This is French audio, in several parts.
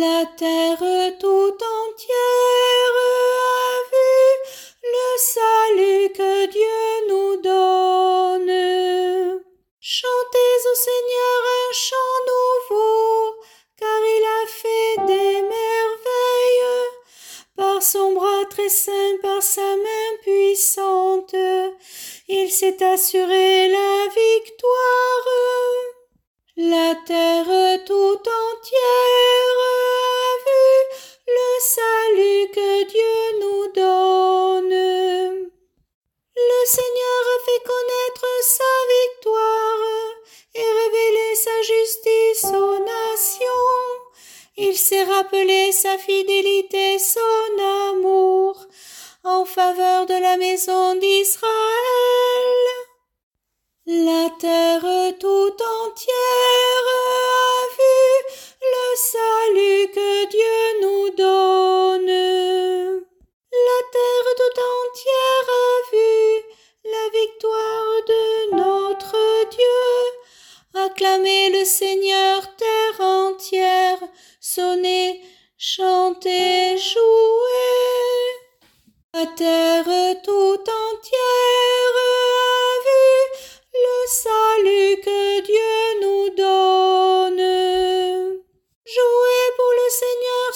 La terre tout entière a vu le salut que Dieu nous donne. Chantez au Seigneur un chant nouveau, car il a fait des merveilles. Par son bras très saint, par sa main puissante, il s'est assuré la victoire. La terre tout entière a vu le salut que Dieu nous donne. Le Seigneur a fait connaître sa victoire et révélé sa justice aux nations. Il s'est rappelé sa fidélité, son amour en faveur de la maison d'Israël. La terre tout entière a vu le salut que Dieu nous donne. La terre tout entière a vu la victoire de notre Dieu. Acclamez le Seigneur, terre entière, sonnez, chantez, jouez. La terre tout entière a vu le salut que Dieu nous donne. Jouez pour le Seigneur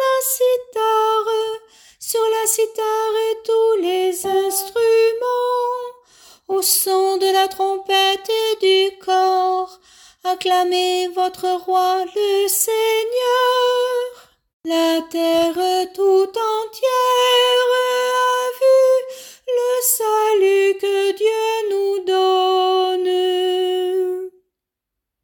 sur la cithare et tous les instruments. Au son de la trompette et du cor, acclamez votre roi le Seigneur. La terre tout entière